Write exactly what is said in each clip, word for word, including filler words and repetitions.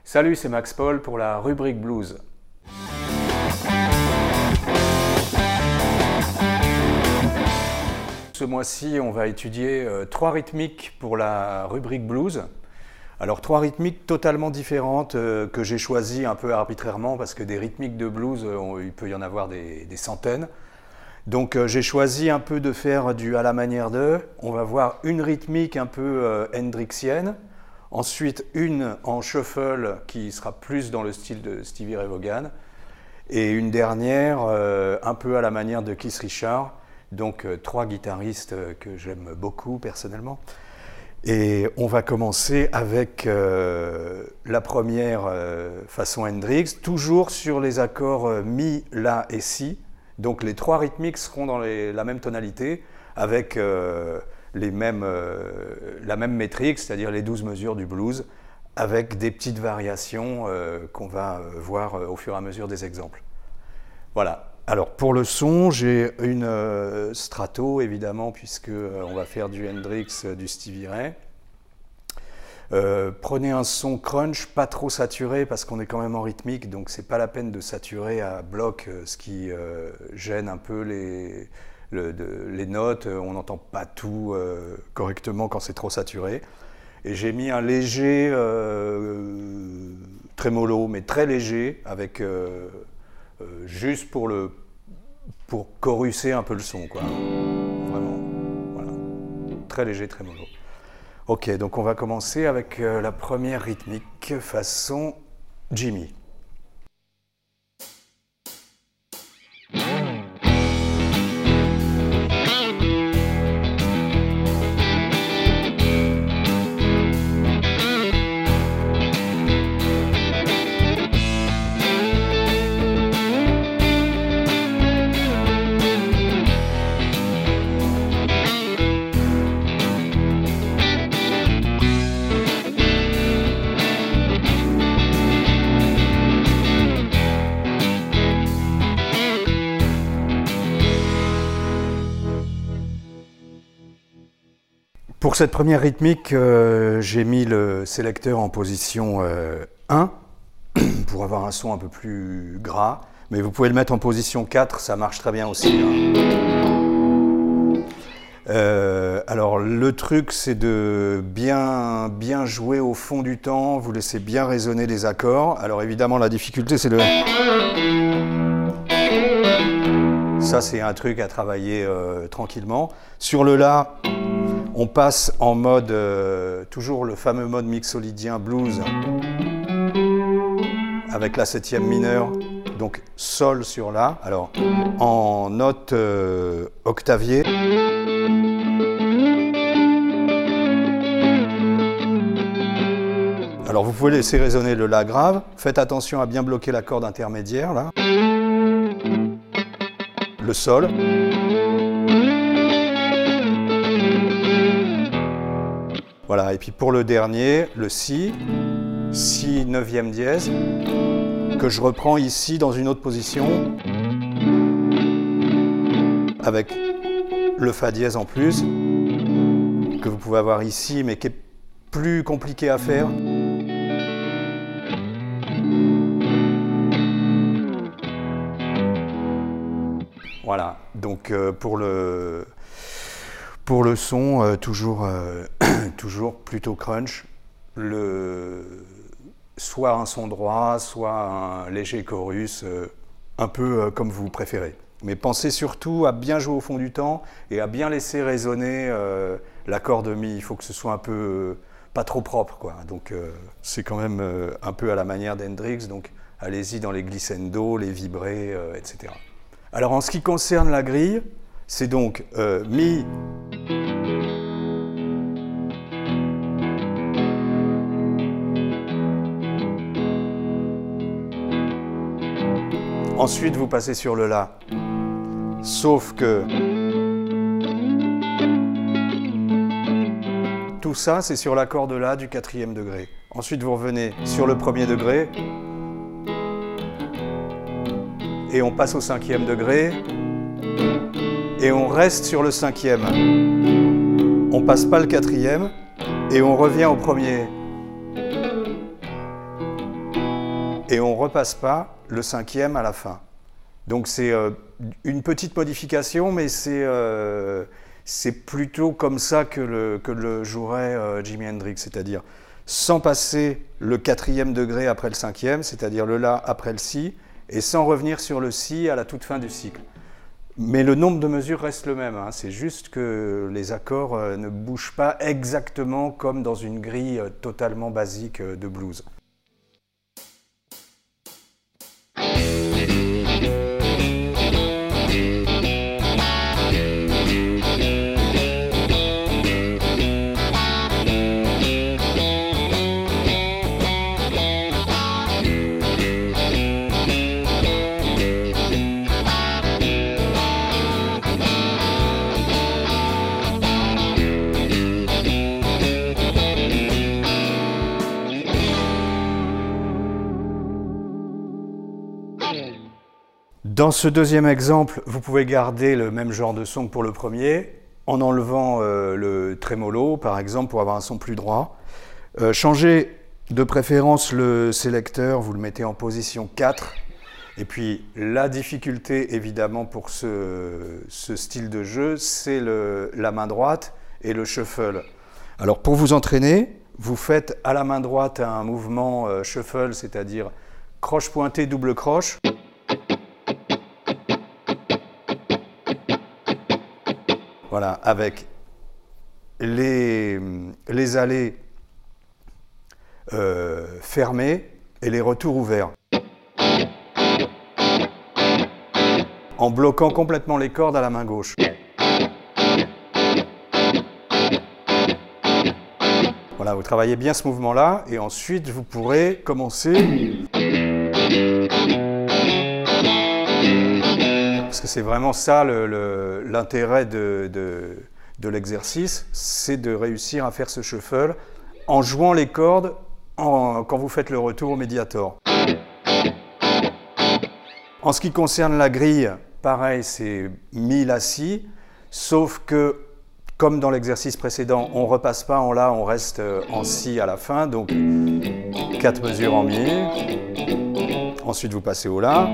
Salut, c'est Max Paul pour la rubrique blues. Ce mois-ci, on va étudier euh, trois rythmiques pour la rubrique blues. Alors trois rythmiques totalement différentes euh, que j'ai choisies un peu arbitrairement parce que des rythmiques de blues, euh, il peut y en avoir des, des centaines. Donc euh, j'ai choisi un peu de faire du à la manière de. On va voir une rythmique un peu euh, hendrixienne. Ensuite, une en shuffle qui sera plus dans le style de Stevie Ray Vaughan. Et une dernière euh, un peu à la manière de Keith Richards. Donc euh, trois guitaristes euh, que j'aime beaucoup personnellement. Et on va commencer avec euh, la première euh, façon Hendrix, toujours sur les accords euh, Mi, La et Si. Donc les trois rythmiques seront dans les, la même tonalité, avec euh, les mêmes, euh, la même métrique, c'est-à-dire les douze mesures du blues, avec des petites variations euh, qu'on va voir euh, au fur et à mesure des exemples. Voilà. Alors pour le son, j'ai une euh, strato évidemment, puisque euh, on va faire du Hendrix, euh, du Stevie Ray. Euh, prenez un son crunch, pas trop saturé, parce qu'on est quand même en rythmique, donc c'est pas la peine de saturer à bloc, euh, ce qui euh, gêne un peu les, le, de, les notes. On n'entend pas tout euh, correctement quand c'est trop saturé. Et j'ai mis un léger euh, trémolo, mais très léger, avec euh, euh, juste pour le pour chorusser un peu le son, quoi. Vraiment, voilà. Très léger trémolo. Ok, donc on va commencer avec euh, la première rythmique façon Jimmy. Pour cette première rythmique, euh, j'ai mis le sélecteur en position euh, un pour avoir un son un peu plus gras, mais vous pouvez le mettre en position quatre, ça marche très bien aussi. Hein. Euh, alors le truc, c'est de bien, bien jouer au fond du temps, vous laissez bien résonner les accords. Alors évidemment la difficulté c'est le... Ça c'est un truc à travailler euh, tranquillement. Sur le La, on passe en mode, euh, toujours le fameux mode mixolydien blues, avec la septième mineure, donc Sol sur La, alors en note euh, octavier. Alors vous pouvez laisser résonner le La grave, faites attention à bien bloquer la corde intermédiaire, là. Le Sol. Voilà, et puis pour le dernier, le Si, Si neuvième dièse, que je reprends ici dans une autre position, avec le Fa dièse en plus, que vous pouvez avoir ici, mais qui est plus compliqué à faire. Voilà, donc euh, pour le... Pour le son, euh, toujours, euh, toujours plutôt crunch, le, soit un son droit, soit un léger chorus, euh, un peu euh, comme vous préférez. Mais pensez surtout à bien jouer au fond du temps et à bien laisser résonner euh, l'accord de Mi. Il faut que ce soit un peu, euh, pas trop propre, quoi. Donc euh, c'est quand même euh, un peu à la manière d'Hendrix, donc allez-y dans les glissando, les vibrés, euh, et cetera. Alors en ce qui concerne la grille, c'est donc euh, Mi, ensuite vous passez sur le La, sauf que tout ça c'est sur l'accord de La du quatrième degré. Ensuite vous revenez sur le premier degré et on passe au cinquième degré. Et on reste sur le cinquième. On passe pas le quatrième et on revient au premier. et on ne repasse pas le cinquième à la fin. Donc c'est euh, une petite modification, mais c'est euh, plutôt comme ça que le, que le jouerait euh, Jimi Hendrix, c'est-à-dire sans passer le quatrième degré après le cinquième, c'est-à-dire le La après le Si, et sans revenir sur le Si à la toute fin du cycle. Mais le nombre de mesures reste le même, hein. C'est juste que les accords euh, ne bougent pas exactement comme dans une grille euh, totalement basique euh, de blues. Dans ce deuxième exemple, vous pouvez garder le même genre de son que pour le premier, en enlevant euh, le trémolo, par exemple, pour avoir un son plus droit. Euh, changez de préférence le sélecteur, vous le mettez en position quatre. Et puis, la difficulté, évidemment, pour ce, ce style de jeu, c'est la main droite et le shuffle. Alors, pour vous entraîner, vous faites à la main droite un mouvement euh, shuffle, c'est-à-dire croche pointée, double croche. Voilà, avec les, les allées euh, fermées et les retours ouverts. En bloquant complètement les cordes à la main gauche. Voilà, vous travaillez bien ce mouvement-là et ensuite vous pourrez commencer. Parce que c'est vraiment ça l'intérêt de, de, de l'exercice, c'est de réussir à faire ce shuffle en jouant les cordes en, quand vous faites le retour au médiator. En ce qui concerne la grille, pareil, c'est Mi, La, Si, sauf que, comme dans l'exercice précédent, on ne repasse pas en La, on reste en Si à la fin, donc quatre mesures en Mi, ensuite vous passez au La.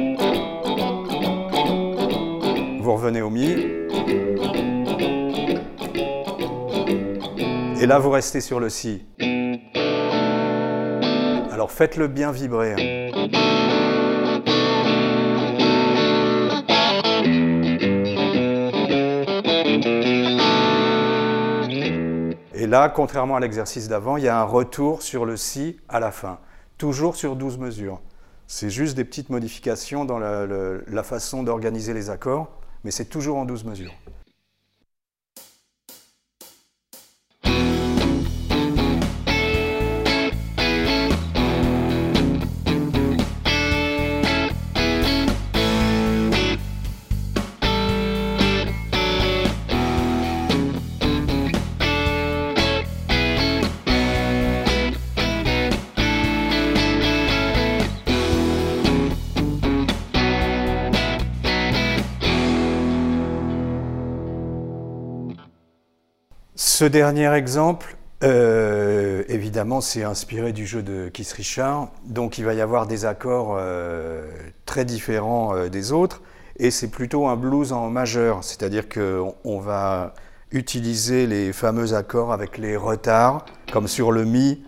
Vous revenez au Mi, et là vous restez sur le Si. Alors faites-le bien vibrer. Et là, contrairement à l'exercice d'avant, il y a un retour sur le Si à la fin, toujours sur douze mesures. C'est juste des petites modifications dans la, la, la façon d'organiser les accords, mais c'est toujours en douze mesures. Ce dernier exemple, euh, évidemment, c'est inspiré du jeu de Keith Richards, donc il va y avoir des accords euh, très différents euh, des autres, et c'est plutôt un blues en majeur, c'est-à-dire qu'on on va utiliser les fameux accords avec les retards, comme sur le Mi,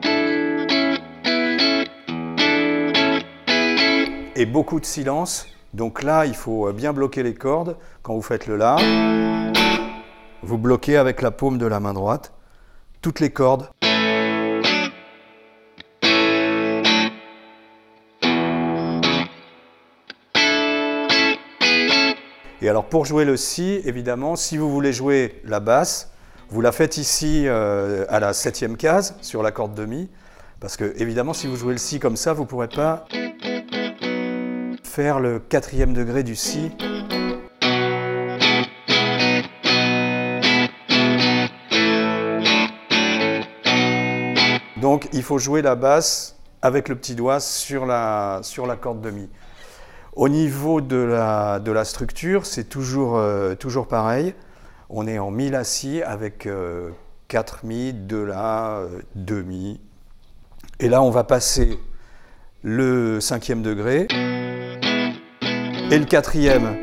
et beaucoup de silence. Donc là, il faut bien bloquer les cordes quand vous faites le La. Vous bloquez avec la paume de la main droite toutes les cordes. Et alors pour jouer le Si, évidemment, si vous voulez jouer la basse, vous la faites ici euh, à la septième case sur la corde de Mi. Parce que évidemment, si vous jouez le Si comme ça, vous ne pourrez pas faire le quatrième degré du Si. Donc il faut jouer la basse avec le petit doigt sur la, sur la corde de Mi. Au niveau de la, de la structure, c'est toujours, euh, toujours pareil. On est en Mi, La, Si avec euh, quatre Mi, deux La, euh, deux Mi. Et là, on va passer le cinquième degré et le quatrième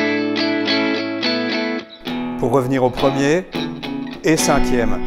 pour revenir au premier et cinquième.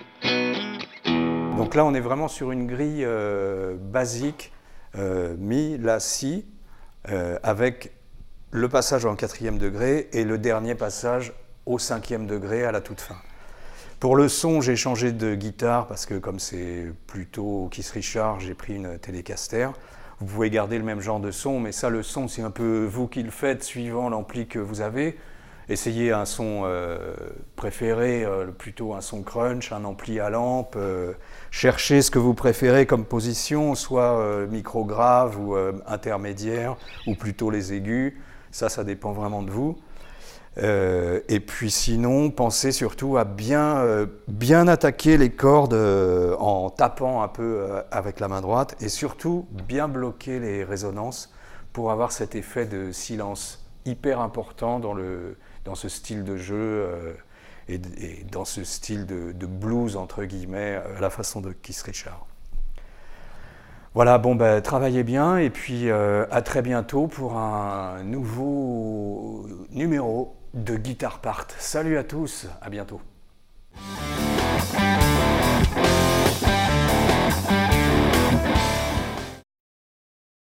Donc là, on est vraiment sur une grille euh, basique, euh, Mi, La, Si, euh, avec le passage en quatrième degré et le dernier passage au cinquième degré à la toute fin. Pour le son, j'ai changé de guitare parce que comme c'est plutôt Keith Richards, j'ai pris une Telecaster. Vous pouvez garder le même genre de son, mais ça, le son, c'est un peu vous qui le faites suivant l'ampli que vous avez. Essayez un son euh, préféré, euh, plutôt un son crunch, un ampli à lampe. Euh, cherchez ce que vous préférez comme position, soit euh, micro grave ou euh, intermédiaire, ou plutôt les aigus. Ça, ça dépend vraiment de vous. Euh, et puis sinon, pensez surtout à bien, euh, bien attaquer les cordes euh, en tapant un peu euh, avec la main droite et surtout bien bloquer les résonances pour avoir cet effet de silence hyper important dans, le, dans ce style de jeu euh, et, et dans ce style de, de blues entre guillemets à la façon de Keith Richards. Voilà, bon, ben, travaillez bien et puis euh, à très bientôt pour un nouveau numéro de Guitar Part. Salut à tous, à bientôt.